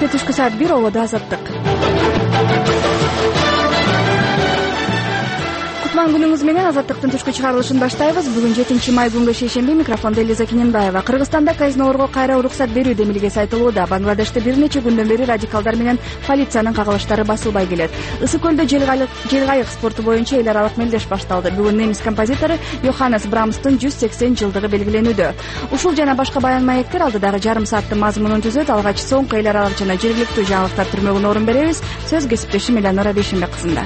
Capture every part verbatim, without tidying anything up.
Саатте түшкү саат бир Олода Азаттык. Кутман күнүңүз менен Азаттыктын түшкү чыгарылышын баштайбыз. Бүгүн жетинчи май күнгө шейшемби. Микрофондо Элиза Кененбаева. Кыргызстанда казинолорго кайра уруксат берүү демилгеси айтылууда. Бангладеште бир нече күндөн бери радикалдар менен полициянын кагылыштары басылбай келет. Ысык көлдө жел кайык спорту боюнча эл аралык мелдеш башталды. Бүгүн немис композитору Йоханнес Брамстын жүз сексен жылдыгы белгиленүүдө. Ушул жана башка баян маектер алдыдагы жарым сааттын мазмунун түзөт. Алгач соңку эл аралык жана жергиликтүү жаңылыктар түрмөгүнө орун беребиз. Сөз кесиптешим Эланора Бейшенбек кызында.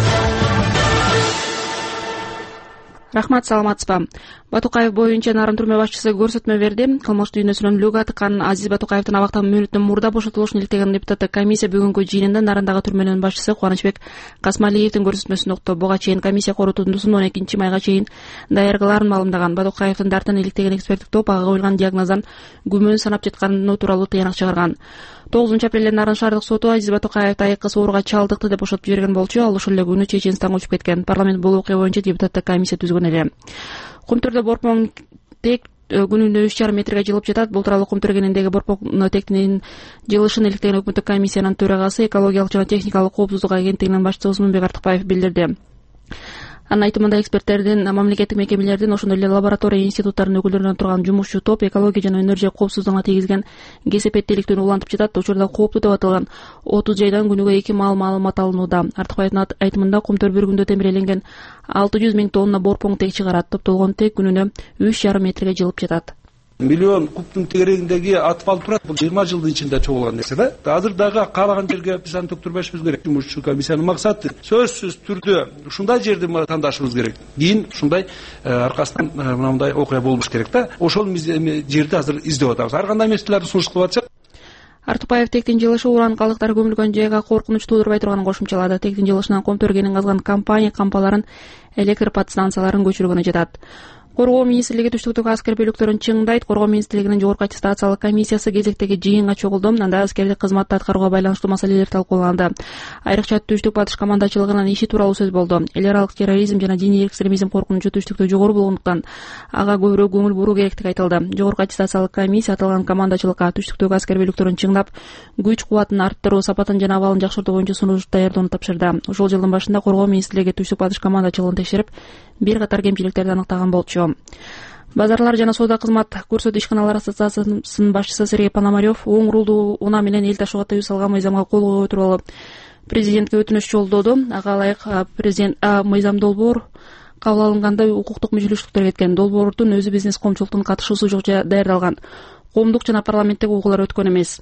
Рахмат, саламатсызбы. Батукаев боюнча Нарын түрмө башчысы көрсөтмө берди. Кылмыш дүйнөсүнөн люга тыккан Азиз Батукаевдин абактан мүнөттөн мурда бошотулушун иликтеген депутаттык комиссия бүгүнкү жыйынында Нарындагы түрмөнүн башчысы Кубанычбек Касмалиевдин көрсөтмөсүн укту. Буга чейин комиссия корутундусун он экинчи майга чейин даяргыларын маалымдаган. Батукаевдин дартын иликтеген эксперттик топ ага коюлган диагноздан күмөн санап жатканы тууралуу тыянак чыгарган. тогузунчу апрелде Нарын шаардык соту Азиз Батукаевди айыккыс ооруга чалдыкты деп бошотуп жиберген болчу. Ал ошол эле күнү Чеченстанга учуп кеткен. Парламент бул окуя боюнча депутаттык комиссия түзгөн эле. Кумтөрдө борпоң тек күнүнө үч жарым метрге жылып жатат. Бул тууралуу Кумтөр кенендеги борпоң тектинин жылышын иликтеген өкмөттүк комиссиянын төрагасы, экологиялык жана техникалык коопсуздук агенттигинин башчысы Усмунбек Артыкбаев билдирди. Анын айтымында эксперттердин, мамлекеттик мекемелердин, ошондой эле лаборатория институттарынын өкүлдөрүнөн турган жумушчу топ экология жана энергия коопсуздугуна тийгизген кесепеттүүлүктүн улантып жатат. Учурда кооптуу деп аталган отуз жайдан күнүгө эки маал маалымат алынууда. Артыкбаевдин айтымында Кумтөр бир күндө темиреленген алты жүз миң тонна борпоң тег чыгарат. Топтолгон тег күнүнө үч жарым метрге жылып жатат. Миллион кубтун тегерегиндеги атып турат. Бул жыйырма жылдын ичинде чогулган нерсе да. Азыр дагы каалаган жерге биз аны төктүрбөшүбүз керек. Жумушчу комиссиянын максаты сөзсүз түрдө ушундай жерди тандашыбыз керек. Кийин ушундай аркасынан мындай окуя болбош керек да. Ошол жерди азыр издеп атабыз. Ар кандай эместелерди сунуш кылып атышат. Артыкбаев тектин жылышы уран калдыктары көмүлгөн жайга коркунуч туудурбай турганын кошумчалады. Тектин жылышынан Кумтөр кенин казган компания кампаларын, электр подстанцияларын көчүргөнү жатат. Коргоо министрлиги түштүктөгү аскер бөлүктөрүн чыңдайт. Коргоо министрлигинин жогорку аттестациялык комиссиясы кезектеги жыйынга чогулду. Анда аскердик кызматты аткарууга байланыштуу маселелер талкууланды. Айрыкча түштүк батыш командачылыгынын иши тууралуу сөз болду. Эл аралык терроризм жана диний экстремизм коркунучу түштүктө жогору болгондуктан ага көбүрөөк көңүл буруу керектиги айтылды. Жогорку аттестациялык комиссия аталган командачылыкка түштүктөгү аскер бөлүктөрүн чыңдап, күч кубатын арттыруу, сапатын жана абалын жакшыртуу боюнча сунуш даярдоону тапшырды. Ушул жылдын башында Коргоо министрлиги түштүк батыш командачылыгын текшерип, бир катар кемчиликтерди аныктаган болчу. Базарлар жана соода кызмат көрсөтүү ишканалар ассоциациясынын башчысы Сергей Пономарев оң рулдуу унаа менен эл ташууга тыюу салган мыйзамга кол коюу тууралуу президентке өтүнүч жолдоду. Ага ылайык президент мыйзам долбоор кабыл алынганда укуктук мүжүлүштүктөр кеткен. Долбоордун өзү бизнес коомчулуктун катышуусу жок даярдалган. Коомдук жана парламенттик угуулар өткөн эмес.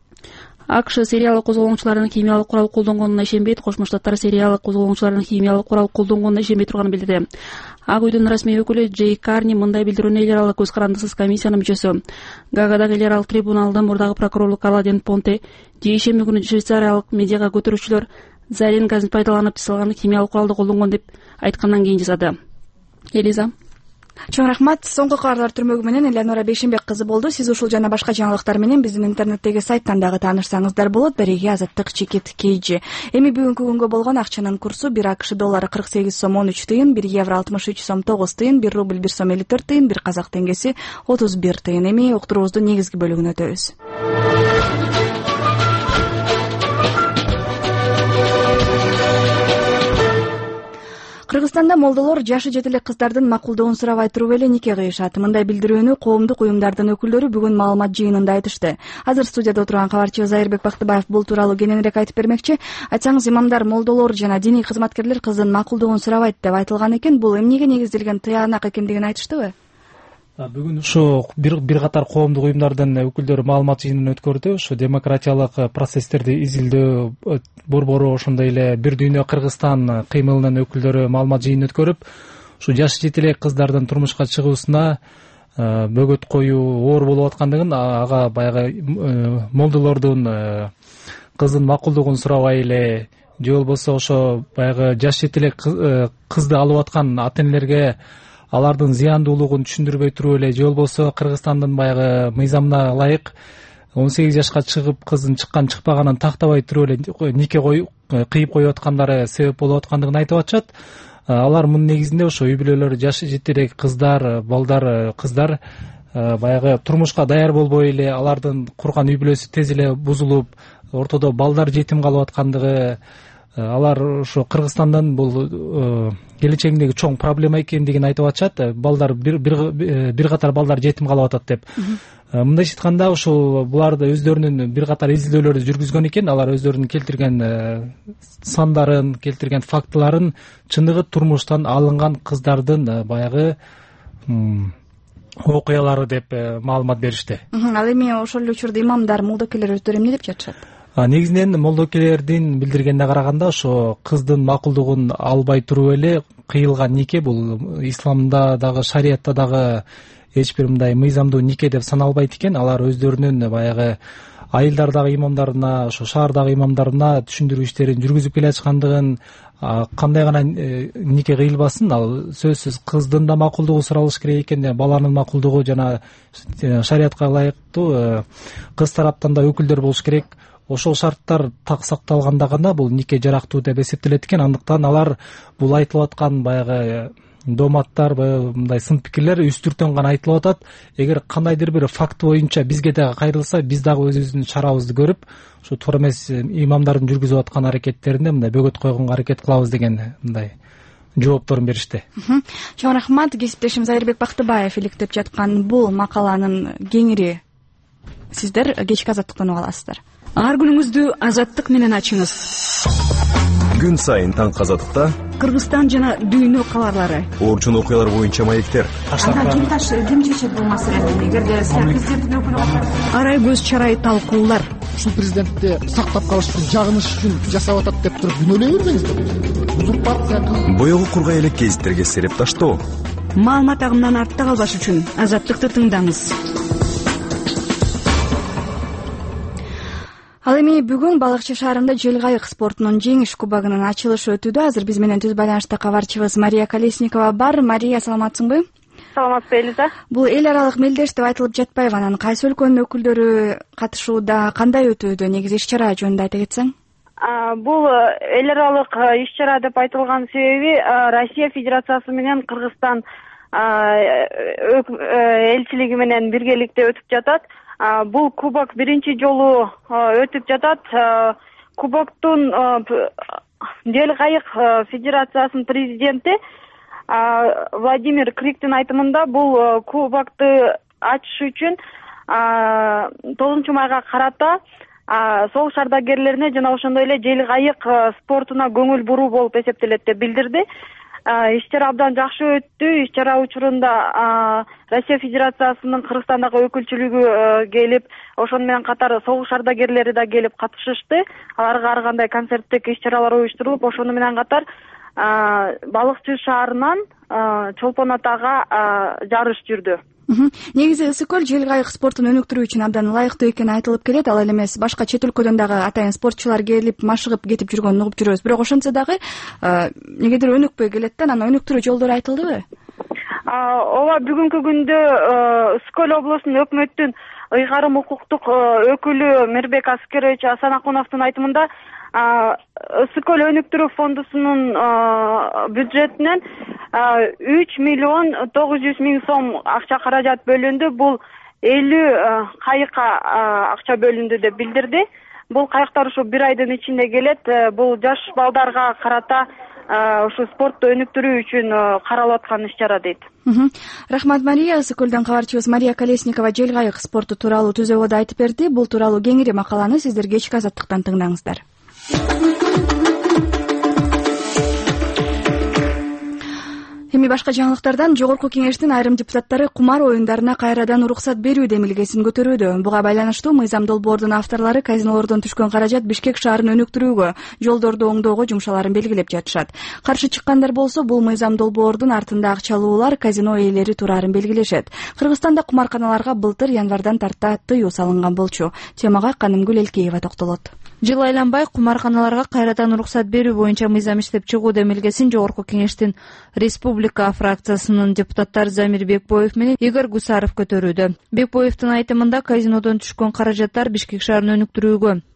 АКШ сериялык козголоңчулардын химиялык курал колдонгонуна ишенбейт. Кошмо Штаттар сериялык козголоңчулардын химиялык курал колдонгонуна ишенбей турганын билдирди. Ак үйдүн расмий өкүлү Джей Карни мындай билдирүүнү эл аралык көз карандысыз комиссиянын мүчөсү. Гаагадагы эл аралык трибуналда мурдагы прокурорлу Карладен Понте жейшемби күнү швейцариялык медиага көтөрүүчүлөр зарин газын пайдаланып жасалган химиялык куралды колдонгон деп айткандан кийин жазады. Элиза. Чоң рахмат. Соңку кабарлар түрмөгү менен Эланора Бейшенбек кызы болду. Сиз ушул жана башка жаңылыктар менен биздин интернеттеги сайттан дагы таанышсаңыздар болот. Береги Азаттык Чекит Кейжи. Эми бүгүнкү күнгө болгон акчанын курсу: бир АКШ доллары кырк сегиз сом он үч тыйын, бир евро алтымыш үч сом тогуз тыйын, бир рубль бир сом элүү төрт тыйын, бир казак теңгеси отуз бир тыйын. Эми уктуруубуздун негизги бөлүгүнө өтөбүз. Кыргызстанда молдолор жашы жете эле кыздардын макулдоон сурабай туруп эле нике кыйышат. Мындай билдирүүнү коомдук уюмдардын өкүлдөрү бүгүн маалымат жыйынында айтышты. Азыр студияда отурган кабарчыбыз Айырбек Бактыбаев бул тууралуу кененирээк айтып бермекчи. Айтсаңыз, имамдар, молдолор жана диний кызматкерлер кыздын макулдоон сурабайт деп айтылган экен. Бул эмнеге негизделген тыянак экендигин айтыштыбы? Бүгүн ушу бир бир катар коомдук уюмдардын өкүлдөрү маалымат жыйынын өткөрдү. Ушу демократиялык процесстерди изилдөө борбору, ошондой эле Бир дүйнө Кыргызстан кыймылынын өкүлдөрү маалымат жыйынын өткөрүп, ушу жашы жете эле кыздардын турмушка чыгуусуна бөгөт коюу оор болуп аткандыгын, ага баягы молдолордун кыздын макулдугун сурабай эле же болбосо ошо баягы жашы жете эле кызды алып аткан ата энелерге алардын зыяндуулугун түшүндүрбөй туруп эле же болбосо Кыргызстандын баягы мыйзамына ылайык он сегиз жашка чыгып кыздын чыккан чыкпаганын тактабай туруп эле нике кыйып коюп аткандары себеп болуп аткандыгын айтып атышат. Алар мунун негизинде ошо үй бүлөлөр жашы жете эле кыздар, балдар, кыздар баягы турмушка даяр болбой эле алардын курган үй бүлөсү тез эле бузулуп, ортодо балдар жетим калып аткандыгы, алар ошо Кыргызстандын бул келечегиндеги чоң проблема экендигин айтып атышат. Балдар бир бир катар балдар жетим калып атат деп. Мындайча айтканда ушул буларды өздөрүнүн бир катар изилдөөлөрдү жүргүзгөн экен. Алар өздөрүнүн келтирген сандарын, келтирген фактыларын чындыгы турмуштан алынган кыздардын баягы окуялары деп маалымат беришти. Ал эми ошол эле учурда имамдар, молдокелер өздөрү эмне деп жатышат? Негизинен молдокелердин билдиргенине караганда ошо кыздын макулдугун албай туруп эле кыйылган нике, бул исламда дагы шариятта дагы эч бир мындай мыйзамдуу нике деп саналбайт экен. Алар өздөрүнүн баягы айылдардагы имамдарына, ошо шаардагы имамдарына түшүндүрүү иштерин жүргүзүп келе жаткандыгын, кандай гана нике кыйылбасын, ал сөзсүз кыздын да макулдугу суралыш керек экен, баланын макулдугу жана шариятка ылайыктуу кыз тараптан да өкүлдөр болуш керек. Ошол шарттар так сакталганда гана бул нике жарактуу деп эсептелет экен. Андыктан алар бул айтылып аткан баягы доматтар, мындай сын пикирлер үстүртөн гана айтылып атат. Эгер кандайдыр бир факт боюнча бизге дагы кайрылса, биз дагы өзүбүздүн чарабызды көрүп, ушу туура эмес имамдардын жүргүзүп аткан аракеттерине мындай бөгөт койгонго аракет кылабыз деген мындай жоопторун беришти. Чоң рахмат. Кесиптешим Зайырбек Бактыбаев иликтеп жаткан бул макаланын кеңири сиздер кечки Азаттыктан уга аласыздар. Ар күнүңүздү Азаттык менен ачыңыз. Күн сайын таңкы Азаттыкта Кыргызстан жана дүйнө кабарлары, орчун окуялар боюнча маектер. Ким таш ким чечет бул маселени? Эгерде президенттин өкүлү болсо, арай көз чарай талкуулар. Ушул президентти сактап калыш үчүн, жагыныш үчүн жасап атат деп туруп күнөөлөй бербеңиздер. Узурпация. Боёгу кургай элек гезиттерге сереп таштоо. Маалымат агымынан артта калбаш үчүн Азаттыкты тыңдаңыз. Ал эми бүгүн Балыкчы шаарында жел кайык спортунун жеңиш кубогунун ачылышы өтүүдө. Азыр биз менен түз байланышта кабарчыбыз Мария Колесникова бар. Мария, саламатсыңбы? Саламатсызбы, Элиза. Бул эл аралык мелдеш деп айтылып жатпайбы? Анан кайсы өлкөнүн өкүлдөрү катышууда, кандай өтүүдө? Негизи иш-чара жөнүндө айта кетсең? Бул эл аралык иш-чара деп айтылган себеби Россия Федерациясы менен Кыргызстан элчилиги менен биргеликте өтүп жатат. Бул кубок биринчи жолу өтүп жатат. Кубоктун жел кайык федерациясынын президенти Владимир Криктин айтымында бул кубокты ачыш үчүн тогузунчу майга карата согуш ардагерлерине жана ошондой эле жел кайык спортуна көңүл буруу болуп эсептелет деп билдирди. Иш-чара абдан жакшы өттү. Иш-чара учурунда Россия Федерациясынын Кыргызстандагы өкүлчүлүгү келип, ошону менен катар согуш ардагерлери да келип катышышты. Аларга ар кандай концерттик иш-чаралар уюштурулуп, ошону менен катар Балыкчы шаарынан Чолпон Атага жарыш жүрдү. Негизи ысык-көл жел кайык спортун өнүктүрүү үчүн абдан ылайыктуу экени айтылып келет. Ал эле эмес, башка чет өлкөдөн дагы атайын спортчулар келип, машыгып кетип жүргөнүн угуп жүрөбүз. Бирок ошентсе дагы эмнегедир өнүкпөй келет да. Анан өнүктүрүү жолдору айтылдыбы? Ооба, бүгүнкү күндө Ысык-көл облусунун өкмөттүн ыйгарым укуктук өкүлү Мирбек Аскерович Санакуновдун айтымында Ысык-көл өнүктүрүү фондусунун бюджетинен үч миллион тогуз жүз миң сом акча каражат бөлүндү. Бул элүү кайыкка акча бөлүндү деп билдирди. Бул кайыктар ушу бир айдын ичинде келет. Бул жаш балдарга карата ушу спортту өнүктүрүү үчүн каралып аткан иш-чара дейт. Рахмат, Мария. Ысык-көлдөн кабарчыбыз Мария Колесникова жел кайык спорту тууралуу түзөбөдө айтып берди. Бул тууралуу кеңири макаланы сиздер кечки Азаттыктан тыңдаңыздар. Эми башка жаңылыктардан жогорку кеңештин айрым депутаттары кумар оюндарына кайрадан уруксат берүү демилгесин көтөрүүдө. Буга байланыштуу мыйзам долбоордун авторлору казинолордон түшкөн каражат Бишкек шаарын өнүктүрүүгө, жолдорду оңдоого жумшаларын белгилеп жатышат. Каршы чыккандар болсо бул мыйзам долбоордун артында акчалуулар, казино ээлери турарын белгилешет. Кыргызстанда кумарканаларга былтыр январдан тарта тыюу салынган болчу. Темага Канымгүл Элкеева токтолот. Жыл айланбай кумарканаларга кайрадан уруксат берүү боюнча мыйзам иштеп чыгуу демилгесин жогорку кеңештин Республика фракциясынын депутаттары Замир Бекбоев менен Игорь Гусаров көтөрүүдө. Бекбоевдун айтымында казинодон түшкөн каражаттар Бишкек шаарын өнүктүрүүгө,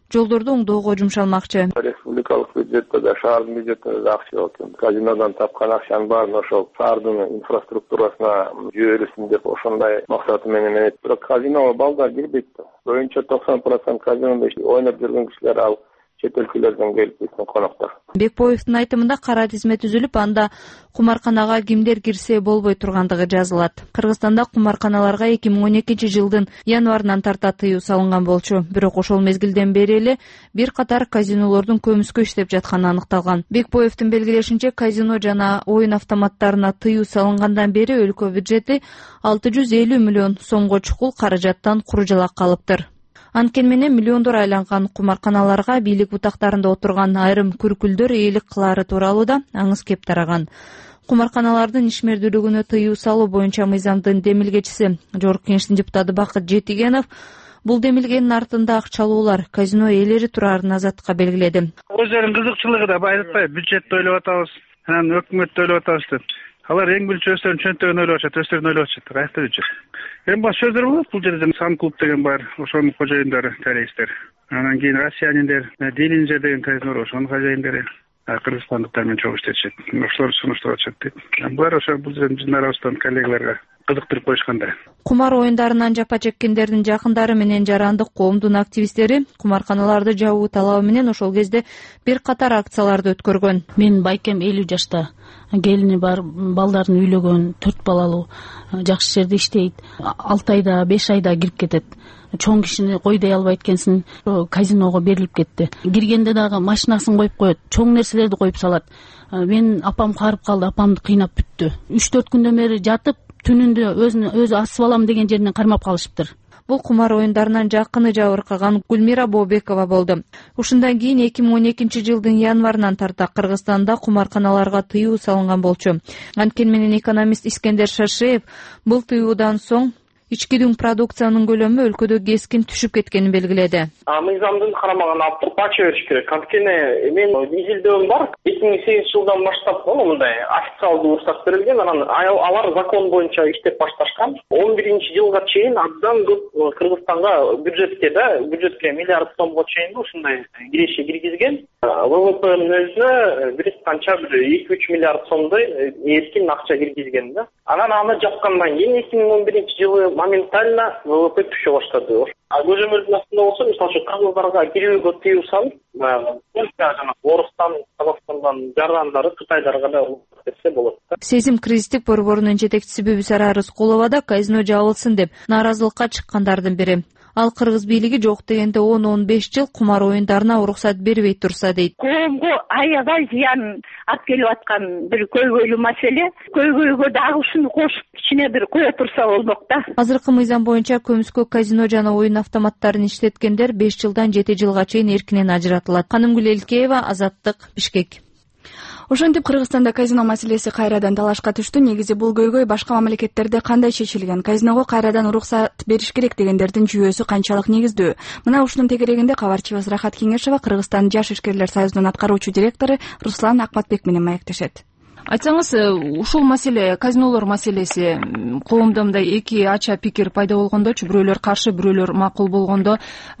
жолдорду оңдоого жумшалмакчы. Республикалык бюджетте да, шаардын бюджетинде да акча жок экен. Казинодан тапкан акчанын баарын ошол шаардын инфраструктурасына жүйөлүсүн деп ошондой максаты менен эметти. Бирок казиного балдар кирбейт да. Көбүнчө токсон процент казинода ойноп жүргөн кишилер ал чет өлкөлөрдөн келип кеткен коноктор. Бекбоевдун айтымында кара тизме түзүлүп, анда кумарканага кимдер кирсе болбой тургандыгы жазылат. Кыргызстанда кумарканаларга эки миң он экинчи жылдын январынан тарта тыюу салынган болчу. Бирок ошол мезгилден бери эле бир катар казинолордун көмүскө иштеп жатканы аныкталган. Бекбоевдун белгилешинче, казино жана оюн автоматтарына тыюу салынгандан бери өлкө бюджети алты жүз элүү миллион сомго чукул каражаттан куржалак калыптыр. Анткени менен миллиондор айланган кумарканаларга бийлик бутактарында отурган айрым күркүлдөр ээлик кылаары тууралуу да аңыз кеп тараган. Кумарканалардын ишмердүүлүгүнө тыюу салуу боюнча мыйзамдын демилгечиси Жогорку Кеңештин депутаты Бакыт Жетигенов бул демилгенин артында акчалуулар, казино ээлери турарын азаттыкка белгиледи. Өздөрүнүн кызыкчылыгы да байытпай бюджетти ойлоп атабыз, анан өкмөттү ойлоп атабыз деп. Алар эң биринчи өздөрүнүн чөнтөгүн ойлоп атышат, өздөрүн ойлоп атышат. Кайсы бюджет? Эң баш сөздөр болот. Бул жерде Сан клуб деген бар, ошонун кожоюндары, талейстер. Анан кийин россияниндер, Дилинжер деген казино бар, ошонун кожоюндары. Кыргызстандыктар менен чогуу иштешет. Ошолор сунуштуруп атышат дейт. Булар ошо бул жердин арабыздан коллегаларга кызыктырып коюшкандай. Кумар оюндарынан жапа чеккендердин жакындары менен жарандык коомдун активисттери кумарканаларды жабуу талабы менен ошол кезде бир катар акцияларды өткөргөн. Менин байкем элүү жашта, келини бар, балдарын үйлөгөн, төрт балалуу, жакшы жерде иштейт. алты айда, беш айда кирип кетет. Чоң кишини кой дей албайт экенсиң, казиного берилип кетти. Киргенде дагы машинасын коюп коет, чоң нерселерди коюп салат. Мен апам каарып калды, апамды кыйнап бүттү. үч төрт күндөн бери жатып, түнүндө өзүн өзү асып алам деген жеринен кармап калышыптыр. Бул кумар оюндарынан жакыны жабыркаган Гүлмира Бообекова болду. Ушундан кийин эки миң он экинчи жылдын январынан тарта Кыргызстанда кумарканаларга тыюу салынган болчу. Анткени менен экономист Искендер Шашеев бул тыюудан соң ички дүң продукциянын көлөмү өлкөдө кескин түшүп кеткенин белгиледи. Мыйзамдын карамагын алып туруп ача бериш керек. Анткени мен изилдөөм бар. эки миң сегизинчи жылдан баштап мындай официалдуу уруксат берилген, анан алар закон боюнча иштеп башташкан. он биринчи жылга чейин абдан көп Кыргызстанга бюджетке да, бюджетке миллиард сомго чейин ушундай киреше киргизген. ВВПнын өзүнө бир канча бир эки үч миллиард сомдой эркин акча киргизген да. Анан аны жапкандан кийин эки миң он биринчи жылы моментально ВВП түшө баштады. А көзөмөлдүн астында болсо, мисалы үчүн кыргыздарга кирүүгө тыюу салып, Түркия жана Орустан, Казакстандан жардамдары Кытайдарга да берсе болот. Сезим кризистик борборунун жетекчиси Бүбүсара Рыскулова да казино жабылсын деп нааразылыкка чыккандардын бири. Ал кыргыз бийлиги жок дегенде он он беш жыл кумар оюндарына уруксат бербей турса дейт. Коомго аябай зыян алып келип аткан бир көйгөйлүү маселе. Көйгөйгө дагы ушуну кошуп кичине бир кое турса болмок да. Азыркы мыйзам боюнча көмүскө казино жана оюн автоматтарын иштеткендер беш жылдан жети жылга чейин эркинен ажыратылат. Канымгүл Элкеева, Азаттык, Бишкек. Ошентип Кыргызстанда казино маселеси кайрадан талашка түштү. Негизи бул көйгөй башка мамлекеттерде кандай чечилген? Казиного кайрадан уруксат бериш керек дегендердин жүйөсү канчалык негиздүү? Мына ушунун тегерегинде кабарчыбыз Рахат Кеңешова Кыргызстан Жаш ишкерлер союзунун аткаруучу директору Руслан Акматбек менен маектешет. Айтсаңыз, ушул маселе, казинолор маселеси коомдо мындай эки ача пикир пайда болгондочу, бирөөлөр каршы, бирөөлөр макул болгондо,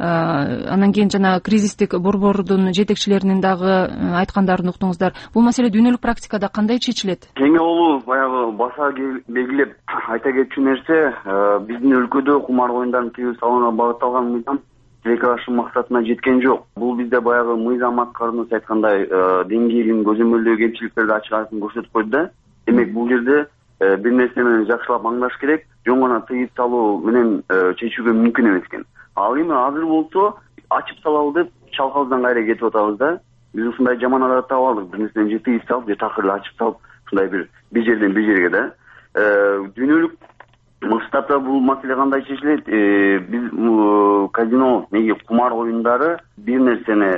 анан кийин жана кризистик борбордун жетекчилеринин дагы айткандарын уктуңуздар. Бул маселе дүйнөлүк практикада кандай чечилет? Эң олуу баягы баса белгилеп айта кетчү нерсе, биздин өлкөдө кумар оюндарын тыюу салууга багытталган мыйзам тилекашын максатына жеткен жок. Бул бизде баягы мыйзам аткарууну айткандай деңгээлин көзөмөлдөө кемчиликтерди ачык айкын көрсөтүп койду да. Демек бул жерде бир нерсе менен жакшылап аңдаш керек, жөн гана тыйып салуу менен чечүүгө мүмкүн эмес экен. Ал эми азыр болсо ачып салалы деп чалкабыздан кайра кетип атабыз да. Биз ушундай жаман адат таап алдык. Бир нерсени же тыйып салып, же такыр эле ачып салып, ушундай бир бир жерден бир жерге да. Дүйнөлүк максатта бул маселе кандай чечилет? Биз казино, неге кумар оюндары бир нерсени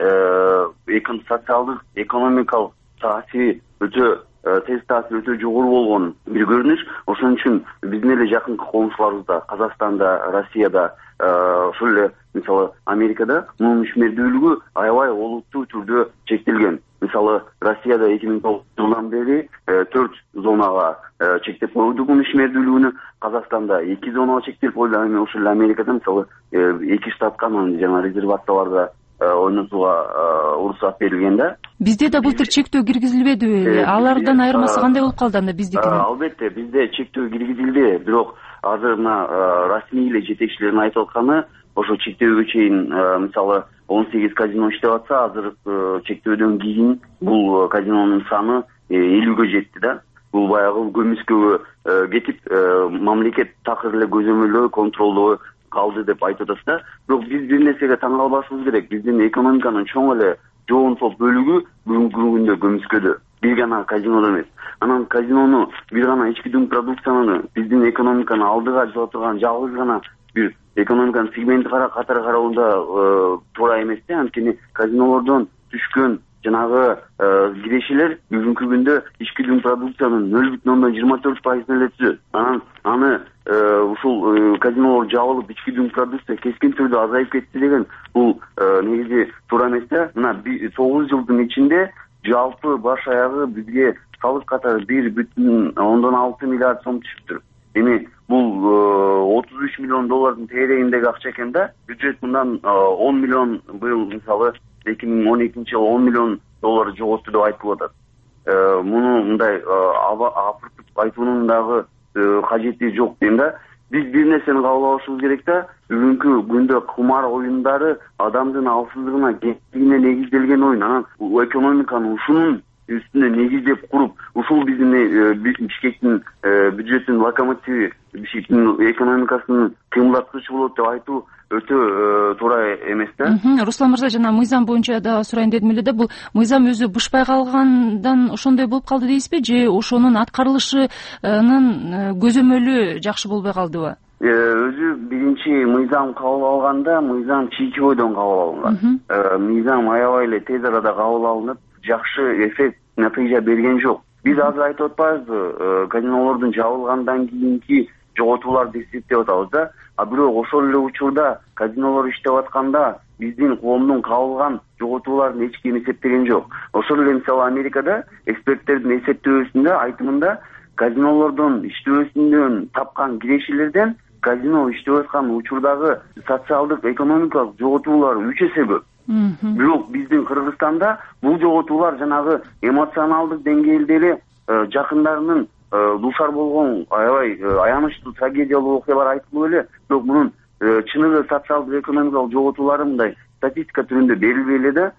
социалдык, экономикалык таасири өтө тез таасир өтө жогору болгон бир көрүнүш. Ошон үчүн биздин эле жакынкы коомчуларыбызда, Казакстанда, Россияда, ошол эле мисалы Америкада мунун ишмердүүлүгү аябай олуттуу түрдө чектелген. Мисалы Россияда эки миң тогузунчу жылдан бери төрт зонага чектеп койду бул ишмердүүлүгүнү. Казакстанда эки зонага чектелип койду. Ошол эле Америкада мисалы эки штатка, жана резервацияларда ойнотууга уруксат берилген да. Бизде да былтыр чектөө киргизилбедиби эле? Алардан айырмасы кандай болуп калды анда биздикинен? Албетте, бизде чектөө киргизилди, бирок азыр мына расмий эле жетекчилердин айтып атканы ошо чектөөгө чейин мисалы он сегиз казино иштеп атса, азыр чектөөдөн кийин бул казинонун саны элүүгө жетти да. Бул баягы көмүскөгө кетип мамлекет такыр эле көзөмөлдөө, контролдоо калды деп айтып атат да. Бирок биз бир нерсеге таң калбашыбыз керек. Биздин экономиканын чоң эле жоонтук бөлүгү бүгүнкү күндө көмүскөдө. Бир гана казинодо эмес. Анан казинону, бир гана ички дүң продукцияны биздин экономиканы алдыга жыла турган жалгыз гана бир экономиканын сегменти катары кароодо туура эмес да. Анткени казинолордон түшкөн жанагы кирешелер бүгүнкү күндө ички дүң продукциянын нөл бүтүн ондон жыйырма төрт пайызын эле түзөт. Анан аны ушул казинолор жабылып ички дүң продукция кескин түрдө азайып кетти деген бул негизи туура эмес да. Мына тогуз жылдын ичинде жалпы баш аягы бизге салык катары бир бүтүн ондон алты миллиард сом түшүптүр. Эми бул отуз үч миллион доллардын тегерегиндеги акча экен да. Бюджет мындан он миллион быйыл мисалы эки миң он экинчи жылы он миллион доллар жоготту деп айтылып атат. Муну мындай апыртып айтуунун дагы кажети жок дейм да. Биз бир нерсени кабыл алышыбыз керек да. Бүгүнкү күндө кумар оюндары адамдын алсыздыгына, кеңдигине негизделген оюн. Анан экономиканы ушунун үстүнө негиздеп куруп, ушул биздин Бишкектин бюджеттин локомотиви, Бишкектин экономикасынын кыймылдаткычы болот деп айтуу өтө туура эмес да. Руслан мырза, жана мыйзам боюнча да сурайын дедим эле да, бул мыйзам өзү бышпай калгандан ошондой болуп калды дейсизби, же ошонун аткарылышынын көзөмөлү жакшы болбой калдыбы? Өзү биринчи мыйзам кабыл алганда, мыйзам чийчибойдон кабыл алынган. Мыйзам аябай эле тез арада кабыл алынып, жакшы эффект, натыйжа берген жок. Биз азыр айтып атпайбызбы, казинолордун жабылгандан кийинки жоготууларды эсептеп атабыз да. А бирок ошол эле учурда казинолор иштеп атканда биздин коомдун кабылган жоготууларын эч ким эсептеген жок. Ошол эле мисалы Америкада эксперттердин эсептөөсүндө, айтымында казинолордун иштөөсүндөн тапкан кирешелерден казино иштеп аткан учурдагы социалдык, экономикалык жоготуулар үч эсе көп. Бирок биздин Кыргызстанда бул жоготуулар жанагы эмоционалдык деңгээлде эле жакындарынын дуушар болгон аябай аянычтуу трагедиялуу окуялар айтылып эле, бирок мунун чыныгы социалдык, экономикалык жоготуулары мындай статистика түрүндө берилбей эле да.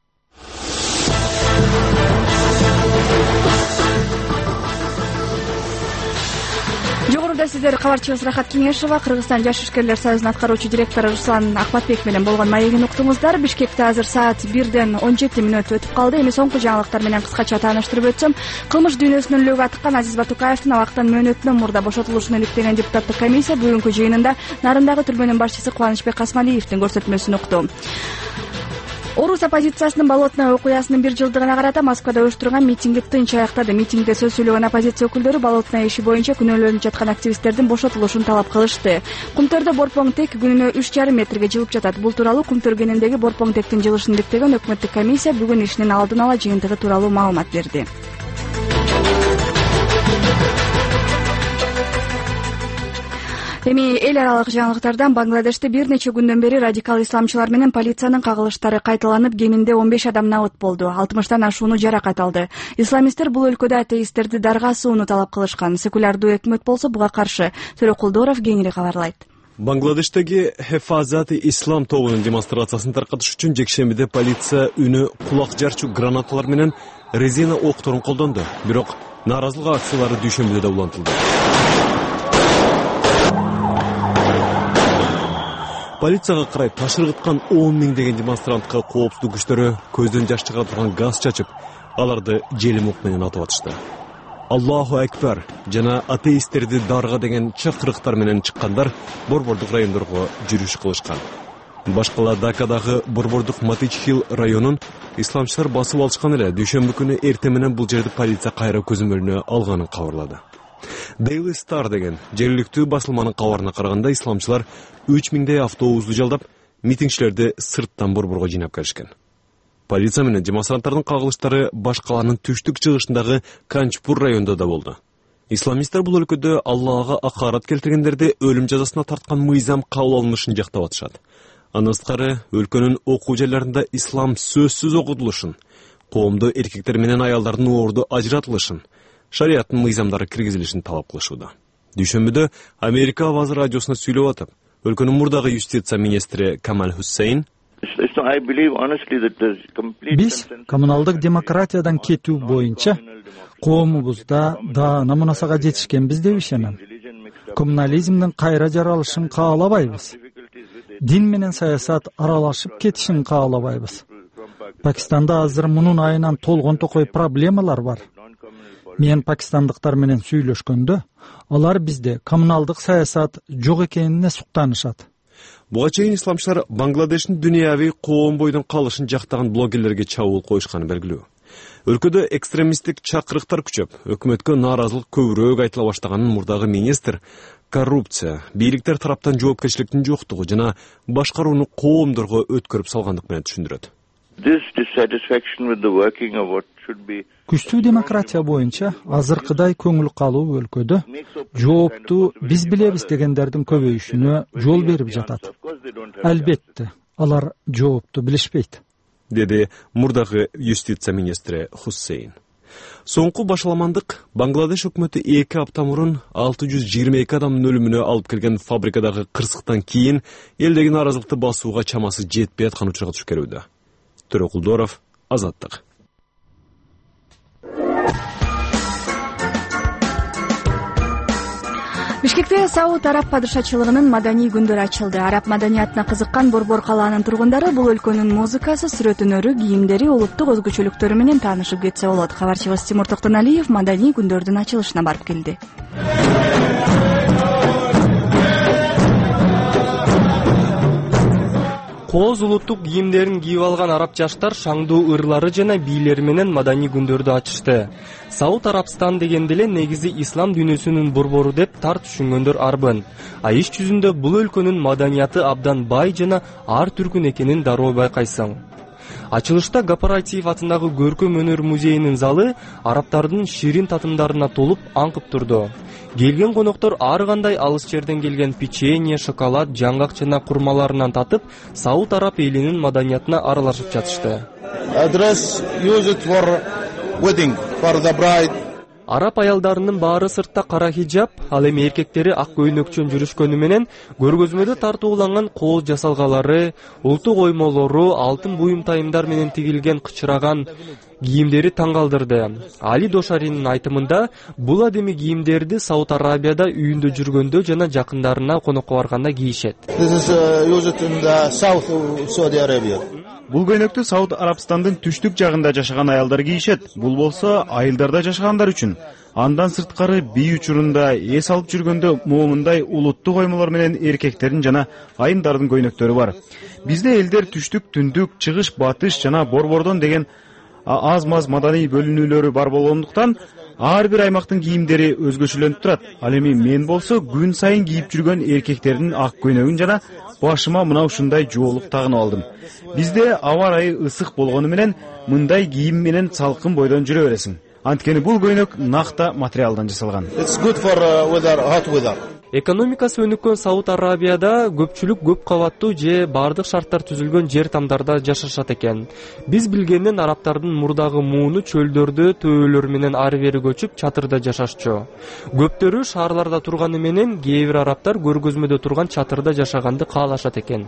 Жогоруда сиздер кабарчыбыз Рахат Кеңешова, Кыргызстан Жаш ишкерлер союзунун аткаруучу директору Руслан Акбатбек менен болгон маегин уктуңуздар. Бишкекте азыр саат бирден он жети мүнөт өтүп калды. Эми соңку жаңылыктар менен кыскача тааныштырып өтсөм, кылмыш дүйнөсүнөн лөгү атыккан Азиз Батукаевдин абактан мөөнөтүнөн мурда бошотулушун иликтеген депутаттык комиссия бүгүнкү жыйынында Нарындагы түрмөнүн башчысы Кубанычбек Касмалиевдин көрсөтмөсүн укту. Орус оппозициясынын Болотное окуясынын бир жылдыгына карата Москвада уюштурган митингди тынч аяктады. Митингде сөз сүйлөгөн оппозиция өкүлдөрү Болотное иши боюнча күнөөлөнүп жаткан активисттердин бошотулушун талап кылышты. Кумтөрдө борпоң тек күнүнө үч жарым метрге жылып жатат. Бул тууралуу Кумтөр кенендеги борпоң тектин жылышын иликтеген өкмөттүк комиссия бүгүн ишинин алдын ала жыйынтыгы тууралуу маалымат берди. Эми эл аралык жаңылыктардан Бангладеште бир нече күндөн бери радикал исламчылар менен полициянын кагылыштары кайталанып, кеминде он беш адам набыт болду. алтымыштан ашууну жаракат алды. Исламисттер бул өлкөдө атеисттерди дарга асууну талап кылышкан. Секулярдуу өкмөт болсо буга каршы. Төрөкулдуров кеңири кабарлайт. Бангладештеги Хефазати ислам тобунун демонстрациясын таркатыш үчүн жекшембиде полиция үнү кулак жарчу гранаталар менен резина окторун колдонду. Бирок нааразылык акциялары дүйшөмбүдө да улантылды. Полицияга карай таш ыргыткан он миңдеген демонстрантка коопсуздук күчтөрү көздөн жаш чыга турган газ чачып, аларды желим ок менен атып атышты. Аллаху акбар жана атеисттерди дарга деген чакырыктар менен чыккандар борбордук райондорго жүрүш кылышкан. Башкала Дакадагы борбордук Матич-Хилл районун исламчылар басып алышкан эле дүйшөмбү күнү эрте менен бул жерди полиция кайра көзөмөлүнө алганын кабарлады. Daily Star деген жергиликтүү басылманын кабарына караганда исламчылар үч миңдей автобусту жалдап, митингчилерди сырттан борборго жыйнап келишкен. Полиция менен демонстранттардын кагылыштары баш калаанын түштүк чыгышындагы Канчпур районунда да болду. Исламисттер бул өлкөдө Аллага акарат келтиргендерди өлүм жазасына тарткан мыйзам кабыл алынышын жактап атышат. Андан сырткары өлкөнүн окуу жайларында ислам сөзсүз окутулушун, коомдо эркектер менен аялдардын орду ажыратылышын, шариаттын мыйзамдары киргизилишин талап кылышууда. Дүйшөмбүдө Америка Авазы радиосуна сүйлөп атып, өлкөнүн мурдагы юстиция министри Камал Хуссейн биз коммуналдык демократиядан кетүү боюнча коомубузда даана мунасага жетишкенбиз деп ишенем. Коммунализмдин кайра жаралышын каалабайбыз. Дин менен саясат аралашып кетишин каалабайбыз. Пакистанда азыр мунун айынан толгон токой проблемалар бар. Мен пакистандыктар менен сүйлөшкөндө, алар бизде коммуналдык саясат жок экенине суктанышат. Буга чейин исламчылар Бангладештин дүйнөви коом бойдон калышын жактаган блогерлерге чабуул коюшканы белгилүү. Өлкөдө экстремисттик чакырыктар күчөп, өкмөткө нааразылык көбүрөөк айтыла баштаганын мурдагы министр коррупция, бийликтер тараптан жоопкерчиликтин жоктугу жана башкарууну коомдорго өткөрүп салгандык менен түшүндүрөт. Күчтүү демократия боюнча азыркыдай көңүл калуу өлкөдө жоопту биз билебиз дегендердин көбөйүшүнө жол берип жатат. Албетте, алар жоопту билишпейт, деди мурдагы юстиция министри Хуссейн. Соңку башаламандык Бангладеш өкмөтү эки апта мурун алты жүз жыйырма эки адамдын өлүмүнө алып келген фабрикадагы кырсыктан кийин элдеги нааразылыкты басууга чамасы жетпей аткан учурга түшүп келүүдө. Төрөкулдоров, Азаттык. Бишкекте Сауд Араб падышачылыгынын маданий күндөрү ачылды. Араб маданиятына кызыккан Борбор калаанын тургундары бул өлкөнүн музыкасы, сүрөт-өнөрү, кийимдери, улуттук өзгөчөлүктөрү менен таанышып кетсе болот. Кабарчыбыз Тимур Токтоналиев маданий күндөрдүн ачылышына барып келди. Кооз улуттук кийимдерин кийип алган араб жаштар шаңдуу ырлары жана бийлери менен маданий күндөрдү ачышты. Сауд Арабстан дегенде эле негизи ислам дүйнөсүнүн борбору деп тар түшүнгөндөр арбын. А иш жүзүндө бул өлкөнүн маданияты абдан бай жана ар түркүн экенин дароо байкайсың. Ачылышта Гапаратиев атындагы көркөм өнөр музейинин залы арабтардын ширин татымдарына толуп аңкып турду. Келген коноктор ар кандай алыс жерден келген печенье, шоколад, жаңгак жана курмаларынан татып, Сауд Араб элинин маданиятына аралашып жатышты. Араб аялдарынын баары сыртта кара хижаб, ал эми эркектери ак көйнөкчөн жүрүшкөнү менен көргөзмөдө тартууланган кооз жасалгалары, улуттук оймолору, алтын буюм тайымдар менен тигилген кычыраган кийимдери таң калтырды. Али Дошаринин айтымында, бул адеми кийимдерди Сауд Арабияда үйүндө жүргөндө жана жакындарына конокко барганда кийишет. Бул көйнөктү Сауд Арабстандын түштүк жагында жашаган аялдар кийишет. Бул болсо айылдарда жашагандар үчүн. Андан сырткары бий учурунда эс алып жүргөндө момундай улуттук оймолор менен эркектердин жана айымдардын көйнөктөрү бар. Бизде элдер түштүк, түндүк, чыгыш, батыш жана борбордон деген аз-маз маданий бөлүнүүлөрү бар болгондуктан ар бир аймактын кийимдери өзгөчөлөнүп турат. Ал эми мен болсо күн сайын кийип жүргөн эркектердин ак көйнөгүн жана башыма мына ушундай жоолук тагынып алдым. Бизде аба ырайы ысык болгону менен мындай кийим менен салкын бойдон жүрө бересиң. Анткени бул көйнөк накта материалдан жасалган. Экономикасы өнүккөн Сауд Арабияда көпчүлүк көп кабаттуу же бардык шарттар түзүлгөн жер тамдарда жашашат экен. Биз билгенден арабтардын мурдагы мууну чөлдөрдө төбөлөр менен ары бери көчүп чатырда жашашчу. Көптөрү шаарларда турганы менен кээ бир арабтар көргөзмөдө турган чатырда жашаганды каалашат экен.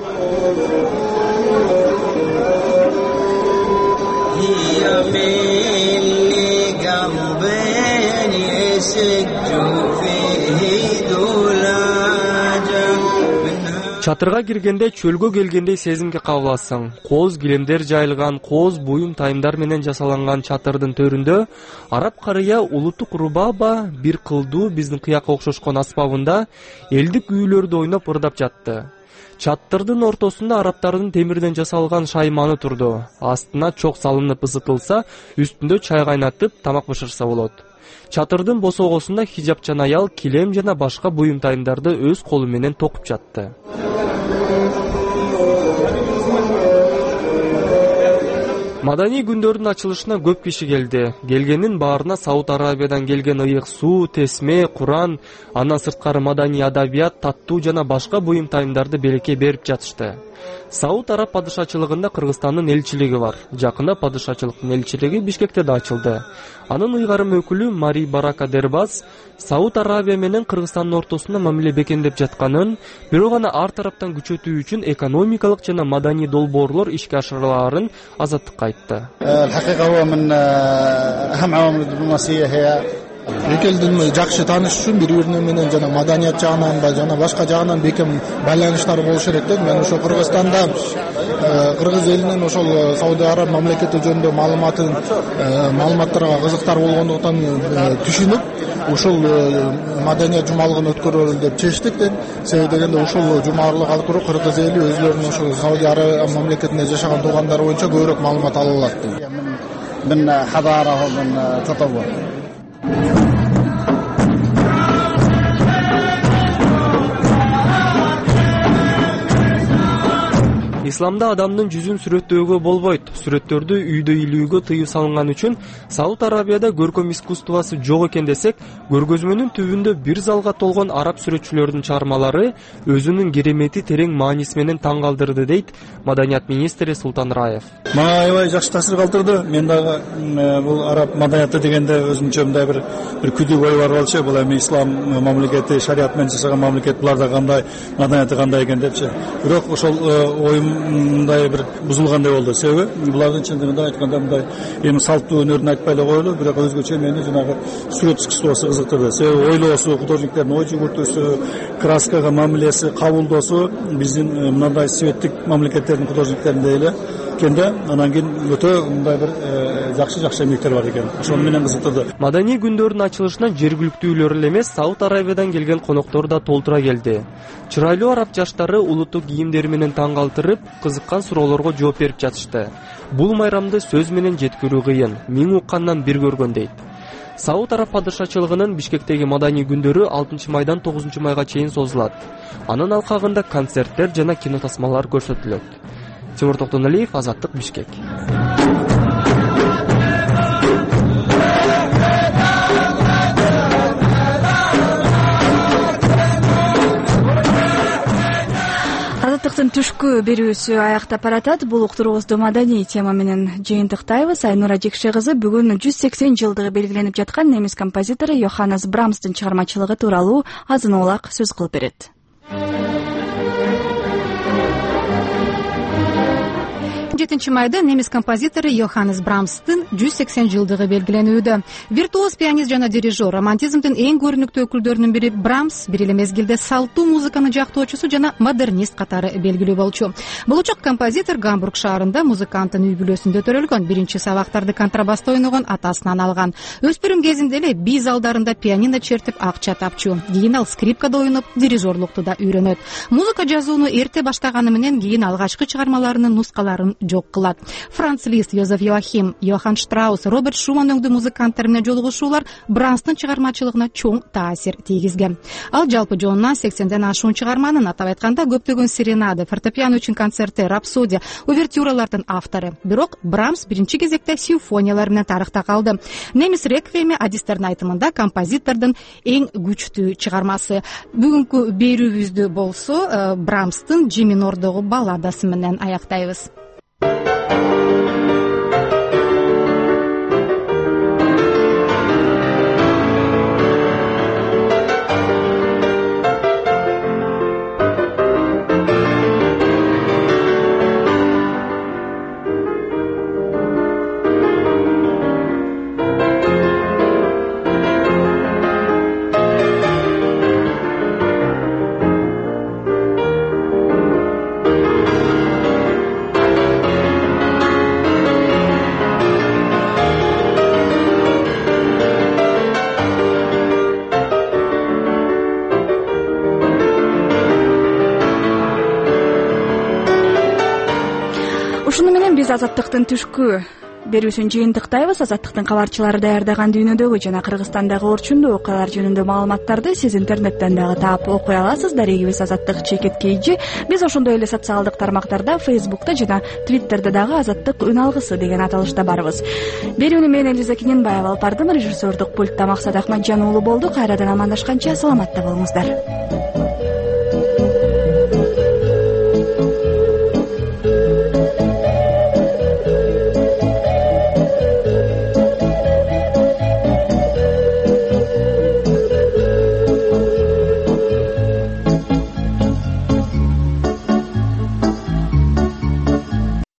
Чатырга киргенде чөлгө келгендей сезимге кабыласың. Кооз килемдер жайылган, кооз буюм тайымдар менен жасаланган чатырдын төрүндө араб карыя улуттук рубаба бир кылдуу биздин кыякка окшошкон аспабында элдик күүлөрдү ойноп ырдап жатты. Чатырдын ортосунда арабтардын темирден жасалган шайманы турду. Астына чок салынып ысытылса, үстүндө чай кайнатып, тамак бышырса болот. Чатырдын босогосунда хижапчан аял килем жана башка буюм тайымдарды өз колу менен токуп жатты. Маданий күндөрдүн ачылышына көп киши келди. Келгенин баарына Сауд Арабиядан келген ыйык суу, тесме, Куран, андан сырткары маданий адабият, таттуу жана башка буюм тайымдарды береке берип жатышты. Сауд Араб падышачылыгында Кыргызстандын элчилиги бар. Жакында падышачылыктын элчилиги Бишкекте да ачылды. Анын ыйгарым өкүлү Мари Барака Дербаз Сауд Арабия менен Кыргызстандын ортосунда мамиле бекемдеп жатканын, бирок аны ар тараптан күчөтүү үчүн экономикалык жана маданий долбоорлор ишке ашырылаарын азаттыкка айтты. Эки элдин жакшы таанышышын, бири бири менен жана маданият жагынан да жана башка жагынан бекем байланыштары болушу керек деп мен ошо Кыргызстанда кыргыз элинин ошол Сауд Араб мамлекети жөнүндө маалыматын маалыматтарга кызыктар болгондуктан түшүнүп ушул маданият жумалыгын өткөрөлү деп чечтик. Себеби дегенде ушул жумалык аркылуу кыргыз эли өзлөрүнүн ошол Сауд Араб мамлекетинде жашаган туугандары боюнча көбүрөөк маалымат ала алат. من حضارة ومن تطور. Исламда адамдын жүзүн сүрөттөөгө болбойт. Сүрөттөрдү үйдө илүүгө тыюу салынган үчүн Сауд Арабияда көркөм искусствосы жок экен десек, көргөзмөнүн түбүндө бир залга толгон араб сүрөтчүлөрдүн чыгармалары өзүнүн керемети терең мааниси менен таң калтырды дейт маданият министри Султан Раев. Мага аябай жакшы таасир калтырды. Мен дагы бул араб маданияты дегенде өзүнчө мындай бир бир күдү ой бар болчу. Бул эми ислам мамлекети, шарият менен жашаган мамлекет, буларда кандай маданияты кандай экен депчи. Бирок ошол оюм мындай бир бузулгандай болду. Себеби булардын чындыгында айтканда мындай эми салттуу өнөрүн айтпай эле коелу, бирок өзгөчө мени жанагы сүрөт искусствосу кызыктырды. Себеби ойлоосу, художниктердин ой жүгүртүүсү, краскага мамилеси, кабылдоосу биздин мындай светтик мамлекеттердин художниктериндей эле кенде, анан кийин өтө мындай бир жакшы-жакшы эмгектер бар экен. Ошону менен кызыктырды. Маданий күндөрдүн ачылышына жергиликтүүлөр эле эмес, Сауд Арабиядан келген коноктор да толтура келди. Чырайлуу араб жаштары улуттук кийимдери менен таң калтырып, кызыккан суроолорго жооп берип жатышты. Бул майрамды сөз менен жеткирүү кыйын, миң уккандан бир көргөн дейт. Сауд Араб падышачылыгынын Бишкектеги маданий күндөрү алтынчы майдан тогузунчу майга чейин созулат. Анын алкагында концерттер жана кинотасмалар көрсөтүлөт. Тимур Токтоналиев, Азаттык, Бишкек. Азаттыктын түшкү берүүсү аяктап баратат. Бул уктуруубузду маданий тема менен жыйынтыктайбыз. Айнура Жекше кызы бүгүн жүз сексен жылдыгы белгиленип жаткан немис композитору Йоханнес Брамстын чыгармачылыгы тууралуу азын улак сөз кылып берет. жетинчи майда немис композитору Йоханнес Брамстын жүз сексен жылдыгы белгиленүүдө. Виртуоз пианист жана дирижер, романтизмдин эң көрүнүктүү өкүлдөрүнүн бири Брамс бир эле мезгилде салттуу музыканы жактоочусу жана модернист катары белгилүү болчу. Болочок композитор Гамбург шаарында музыканттын үй бүлөсүндө төрөлгөн, биринчи сабактарды контрабаста ойногон атасынан алган. Өспүрүм кезинде эле би залдарында пианино чертип акча тапчу. Кийин ал скрипкада ойноп, дирижерлукту да үйрөнөт. Музыка жазууну эрте баштаганы менен кийин алгачкы чыгармаларынын нускаларын жок кылат. Франц Лист, Йозеф Йоахим, Йохан Штраус, Роберт Шуман өңдүү музыканттар менен жолугушуулар Брамстын чыгармачылыгына чоң таасир тийгизген. Ал жалпы жонунан сексенден ашуун чыгарманын, атап айтканда көптөгөн серенада, фортепиано үчүн концерттер, рапсодия, увертюралардын автору. Бирок Брамс биринчи кезекте симфониялар менен тарыхта калды. Немис реквиеми адистердин айтымында композитордун эң күчтүү чыгармасы. Бүгүнкү берүүбүздү болсо Брамстын Джи минордогу балладасы менен аяктайбыз. Ушуну менен биз Азаттыктын түшкү берүүсүн жыйынтыктайбыз. Азаттыктын кабарчылары даярдаган дүйнөдөгү жана Кыргызстандагы орчундуу окуялар жөнүндө маалыматтарды сиз интернеттен дагы таап окуй аласыз. Дарегибиз Азаттык чекит кейжи. Биз ошондой эле социалдык тармактарда, Фейсбукта жана Твиттерде дагы Азаттык үн алгысы деген аталышта барбыз. Берүүнү мен Элиза Кененбаева алып бардым. Режиссердук пультта Максат Ахматжан уулу болду. Кайрадан амандашканча саламатта болуңуздар.